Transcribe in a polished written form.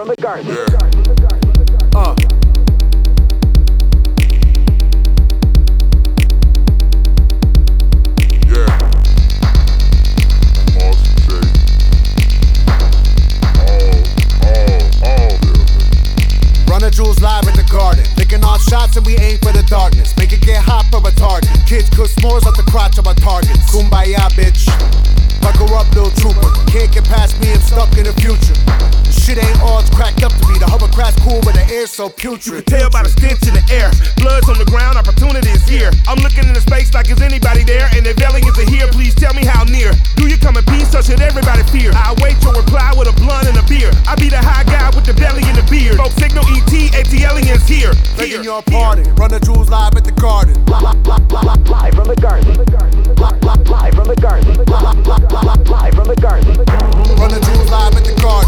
from the garden. Yeah. Run the jewels live at the garden, licking off shots and we aim for the darkness. Make it get hot for retarded. Kids cook s'mores off the crotch of our targets. Kumbaya, bitch. Buckle up, little trooper. Can't get past me, I'm stuck in the future. The shit ain't all it's cracked up to be. The hovercraft's cool, but the air's so putrid. You can tell by the stench in the air. Blood's on the ground, opportunity is here. I'm looking into space like is anybody there? And if aliens are here, please tell me how near. Do you come in peace or should everybody fear? I await your reply with a blunt and a beer. I be the high guy with the belly and the beard. Folks signal ET, aliens here. Begging your pardon. Run the jewels live at the garden. Live from the garden. Live from the garden. Live from the garden. Run the jewels live at the garden.